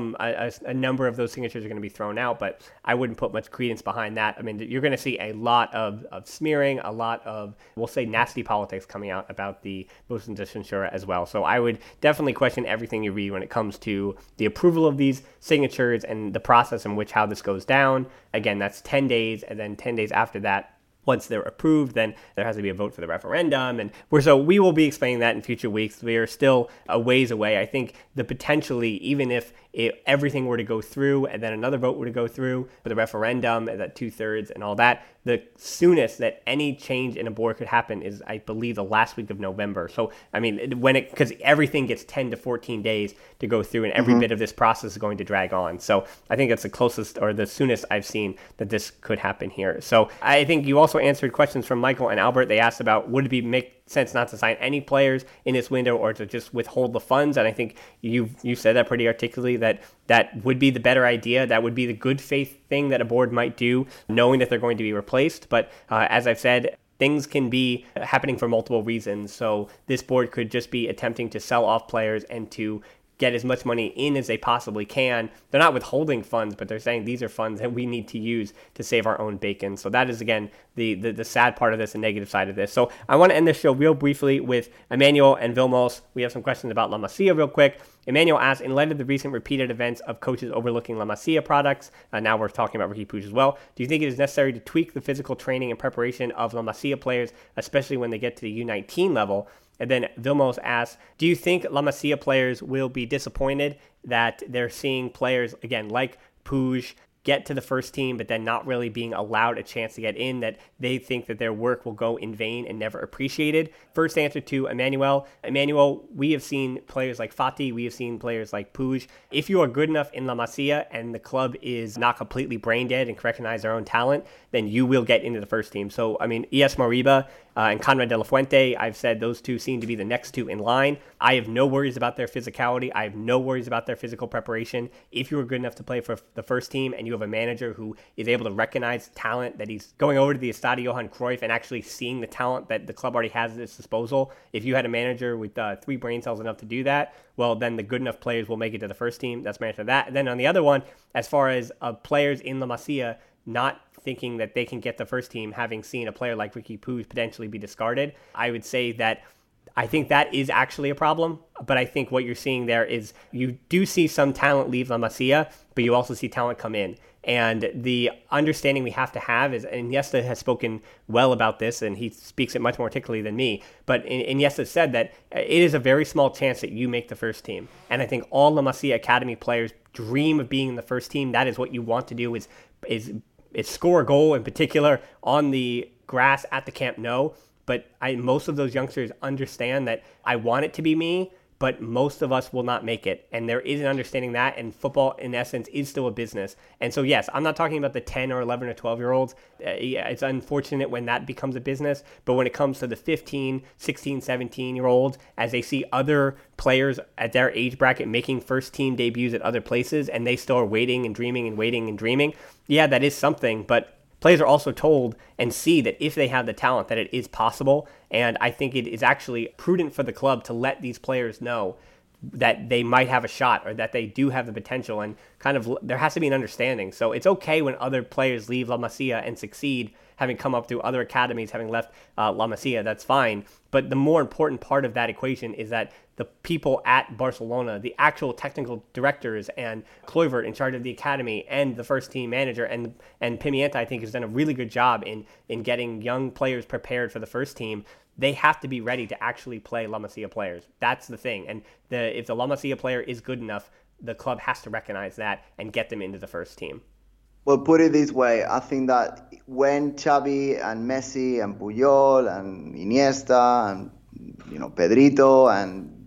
a number of those signatures are going to be thrown out, but I wouldn't put much credence behind that. I mean, you're going to see a lot of smearing, a lot of, we'll say, nasty politics coming out about the motion to censure as well. So I would definitely question everything you read when it comes to the approval of these signatures and the process in which how this goes down. Again, that's 10 days, and then 10 days after that, once they're approved, then there has to be a vote for the referendum. And we will be explaining that in future weeks. We are still a ways away. I think potentially, even if everything were to go through and then another vote were to go through for the referendum, that 2/3 and all that, the soonest that any change in a board could happen is, I believe, the last week of November. So, I mean, because everything gets 10 to 14 days to go through, and every bit of this process is going to drag on. So I think that's the closest or the soonest I've seen that this could happen here. So I think you also answered questions from Michael and Albert. They asked about, would it make sense not to sign any players in this window or to just withhold the funds? And I think you said that pretty articulately, that would be the better idea. That would be the good faith thing that a board might do, knowing that they're going to be replaced. But as I've said, things can be happening for multiple reasons. So this board could just be attempting to sell off players and to get as much money in as they possibly can. They're not withholding funds, but they're saying these are funds that we need to use to save our own bacon. So that is, again, the sad part of this, the negative side of this. So I want to end this show real briefly with Emmanuel and Vilmos. We have some questions about La Masia real quick. Emmanuel asks, in light of the recent repeated events of coaches overlooking La Masia products, now we're talking about Riqui Puig as well, do you think it is necessary to tweak the physical training and preparation of La Masia players, especially when they get to the U19 level? And then Vilmos asks, do you think La Masia players will be disappointed that they're seeing players, again, like Puig, get to the first team, but then not really being allowed a chance to get in, that they think that their work will go in vain and never appreciated? First answer to Emmanuel. Emmanuel, we have seen players like Fati, we have seen players like Puig. If you are good enough in La Masia and the club is not completely brain dead and can recognize their own talent, then you will get into the first team. So, I mean, ES Moriba and Conrad de la Fuente, I've said those two seem to be the next two in line. I have no worries about their physicality. I have no worries about their physical preparation. If you are good enough to play for the first team and you have a manager who is able to recognize talent, that he's going over to the Estadio Johan Cruyff and actually seeing the talent that the club already has at its disposal. If you had a manager with 3 brain cells enough to do that, well, then the good enough players will make it to the first team. That's my answer to that. And then on the other one, as far as players in La Masia not thinking that they can get the first team, having seen a player like Riqui Puig potentially be discarded, I would say that I think that is actually a problem. But I think what you're seeing there is you do see some talent leave La Masia, but you also see talent come in. And the understanding we have to have is, and Iniesta has spoken well about this, and he speaks it much more articulately than me, but Iniesta said that it is a very small chance that you make the first team. And I think all La Masia Academy players dream of being in the first team. That is what you want to do, is score a goal, in particular on the grass at the Camp Nou. But most of those youngsters understand that I want it to be me, but most of us will not make it. And there is an understanding that, and football, in essence, is still a business. And so, yes, I'm not talking about the 10 or 11 or 12-year-olds. It's unfortunate when that becomes a business. But when it comes to the 15, 16, 17-year-olds, as they see other players at their age bracket making first-team debuts at other places, and they still are waiting and dreaming and waiting and dreaming, yeah, that is something. But players are also told and see that if they have the talent, that it is possible. And I think it is actually prudent for the club to let these players know that they might have a shot, or that they do have the potential, and kind of there has to be an understanding. So it's okay when other players leave La Masia and succeed, having come up through other academies, having left La Masia, that's fine. But the more important part of that equation is that the people at Barcelona, the actual technical directors, and Kluivert in charge of the academy, and the first team manager, and Pimienta, I think, has done a really good job in getting young players prepared for the first team. They have to be ready to actually play La Masia players. That's the thing. And if the La Masia player is good enough, the club has to recognize that and get them into the first team. Well, put it this way, I think that when Xavi and Messi and Puyol and Iniesta and Pedrito and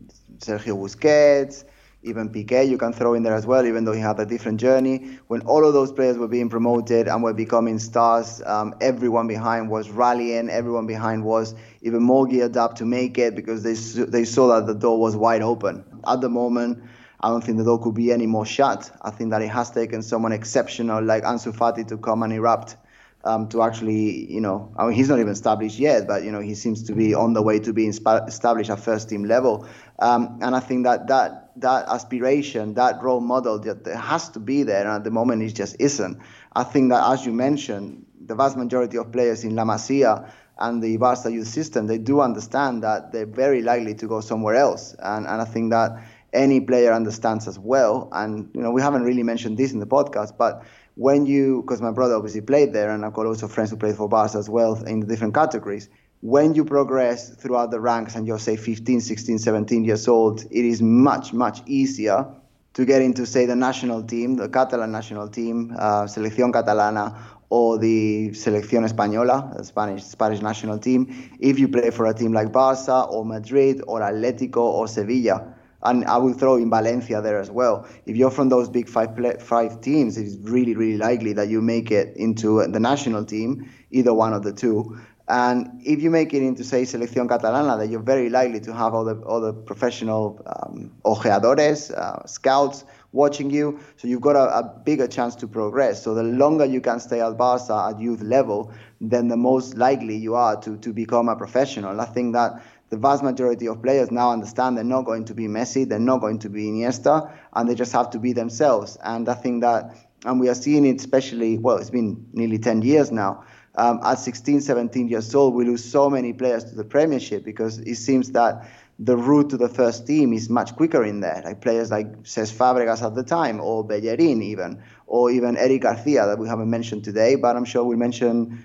Sergio Busquets, even Piqué you can throw in there as well, even though he had a different journey. When all of those players were being promoted and were becoming stars, everyone behind was rallying, everyone behind was even more geared up to make it because they saw that the door was wide open. At the moment, I don't think the door could be any more shut. I think that it has taken someone exceptional like Ansu Fati to come and erupt. To actually, I mean, he's not even established yet, but, he seems to be on the way to being established at first team level. And I think that aspiration, that role model, that has to be there. And at the moment, it just isn't. I think that, as you mentioned, the vast majority of players in La Masia and the Barca youth system, they do understand that they're very likely to go somewhere else. And I think that any player understands as well. And, we haven't really mentioned this in the podcast, but because my brother obviously played there, and I've got also friends who played for Barca as well in the different categories. When you progress throughout the ranks and you're, say, 15, 16, 17 years old, it is much, much easier to get into, say, the national team, the Catalan national team, Selección Catalana, or the Selección Española, the Spanish national team, if you play for a team like Barca or Madrid or Atletico or Sevilla. And I will throw in Valencia there as well. If you're from those big five teams, it's really, really likely that you make it into the national team, either one of the two. And if you make it into, say, Selección Catalana, then you're very likely to have all the professional ojeadores, scouts watching you. So you've got a bigger chance to progress. So the longer you can stay at Barca at youth level, then the most likely you are to become a professional. I think that the vast majority of players now understand they're not going to be Messi, they're not going to be Iniesta, and they just have to be themselves. And I think that, and we are seeing it especially, well, it's been nearly 10 years now. At 16, 17 years old, we lose so many players to the Premiership because it seems that the route to the first team is much quicker in there. Like players like Cesc Fabregas at the time, or Bellerin even, or even Eric Garcia that we haven't mentioned today, but I'm sure we'll mention,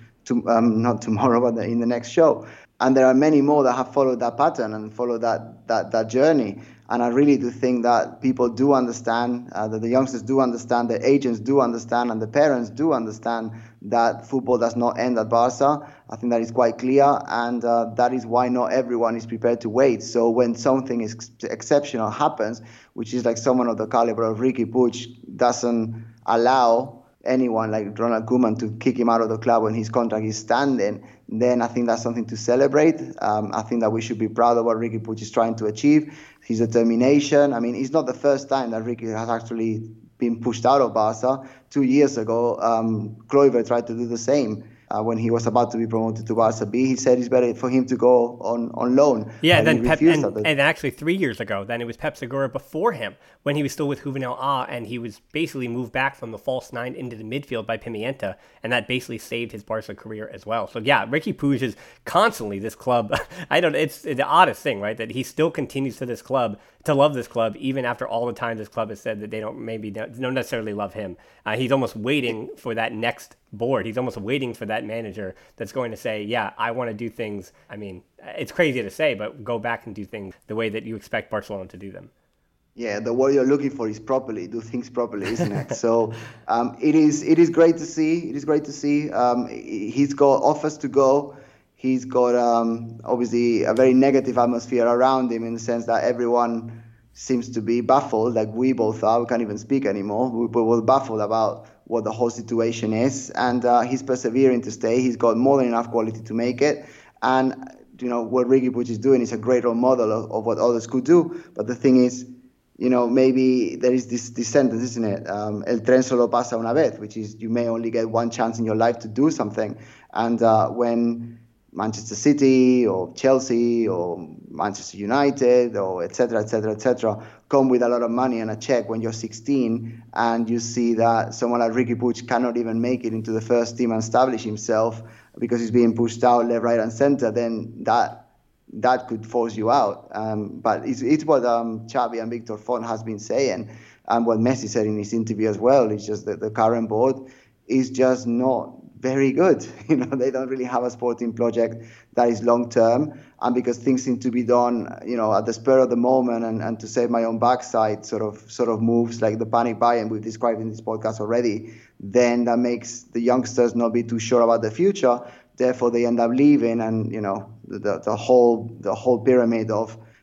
not tomorrow, but in the next show. And there are many more that have followed that pattern and followed that journey. And I really do think that people do understand, that the youngsters do understand, the agents do understand, and the parents do understand that football does not end at Barca. I think that is quite clear, and that is why not everyone is prepared to wait. So when something exceptional happens, which is like someone of the caliber of Riqui Puig doesn't allow anyone like Ronald Koeman to kick him out of the club when his contract is standing, then I think that's something to celebrate. I think that we should be proud of what Riqui Puig is trying to achieve, his determination. I mean, it's not the first time that Riqui has actually been pushed out of Barca. 2 years ago, Kluivert tried to do the same. When he was about to be promoted to Barca B, he said it's better for him to go on loan. Yeah, and then Pep, and actually 3 years ago, then it was Pep Segura before him when he was still with Juvenil A, and he was basically moved back from the false nine into the midfield by Pimienta, and that basically saved his Barca career as well. So yeah, Riqui Puig is constantly this club. It's the oddest thing, right? That he still continues to love this club, even after all the time this club has said that they don't necessarily love him. He's almost waiting for that next board. He's almost waiting for that manager that's going to say, yeah, I want to do things. I mean, it's crazy to say, but go back and do things the way that you expect Barcelona to do them. Yeah, the word you're looking for is properly, do things properly, isn't it? So it is great to see. It is great to see. He's got offers to go. He's got obviously a very negative atmosphere around him in the sense that everyone seems to be baffled, like we both are. We can't even speak anymore. We're baffled about what the whole situation is. And he's persevering to stay. He's got more than enough quality to make it. And, what Riqui Puig is doing is a great role model of what others could do. But the thing is, maybe there is this sentence, isn't it? El tren solo pasa una vez, which is you may only get one chance in your life to do something. And when Manchester City or Chelsea or Manchester United or et cetera, come with a lot of money and a check when you're 16 and you see that someone like Riqui Puig cannot even make it into the first team and establish himself because he's being pushed out left, right and center, then that could force you out. But it's what Xavi and Victor Font has been saying, and what Messi said in his interview as well. It's just that the current board is just not very good. They don't really have a sporting project that is long term, and because things seem to be done, at the spur of the moment and to save my own backside sort of moves like the panic buying we've described in this podcast already, then that makes the youngsters not be too sure about the future. Therefore, they end up leaving, and the whole pyramid of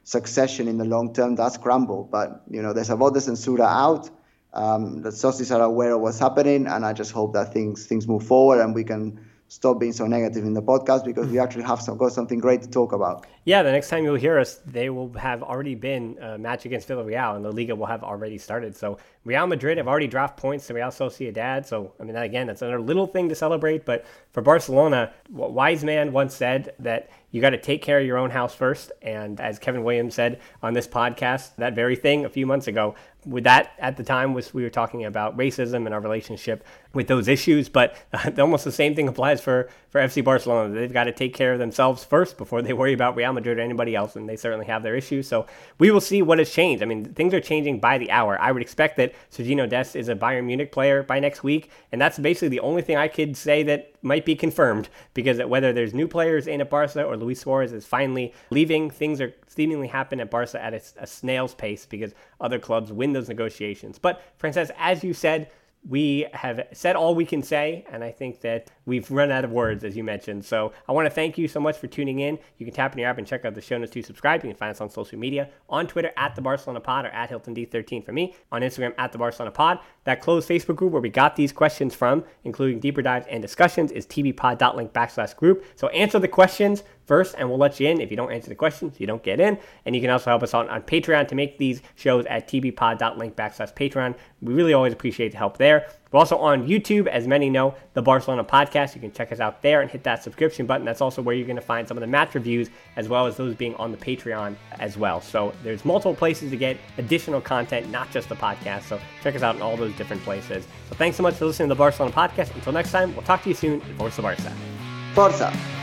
succession in the long term does crumble. But, there's a vote de censura out. The sources are aware of what's happening, and I just hope that things move forward and we can stop being so negative in the podcast, because we actually have got something great to talk about. Yeah, the next time you'll hear us, they will have already been a match against Villarreal, and the Liga will have already started. So Real Madrid have already dropped points to Real Sociedad. So, again, that's another little thing to celebrate. But for Barcelona, a wise man once said that you got to take care of your own house first. And as Kevin Williams said on this podcast, that very thing a few months ago, with that at the time we were talking about racism and our relationship with those issues, but almost the same thing applies for FC Barcelona. They've got to take care of themselves first before they worry about Real Madrid or anybody else, and they certainly have their issues. So we will see what has changed. Things are changing by the hour. I would expect that Sergiño Dest is a Bayern Munich player by next week, and that's basically the only thing I could say that might be confirmed, because whether there's new players in at Barca or Luis Suarez is finally leaving, things are seemingly happen at Barca at a snail's pace because other clubs win those negotiations. But Frances, as you said, we have said all we can say, and I think that we've run out of words, as you mentioned. So I want to thank you so much for tuning in. You can tap in your app and check out the show notes to subscribe. You can find us on social media, on Twitter @TheBarcelonaPod or @HiltonD13 for me, on Instagram @TheBarcelonaPod. That closed Facebook group where we got these questions from, including deeper dives and discussions, is tvpod.link/group. So answer the questions first, and we'll let you in. If you don't answer the questions, you don't get in. And you can also help us on Patreon to make these shows at tvpod.link/Patreon. We really always appreciate the help there. We're also on YouTube, as many know, the Barcelona Podcast. You can check us out there and hit that subscription button. That's also where you're going to find some of the match reviews, as well as those being on the Patreon as well. So there's multiple places to get additional content, not just the podcast. So check us out in all those different places. So thanks so much for listening to the Barcelona Podcast. Until next time, we'll talk to you soon. Forza Barca. Forza.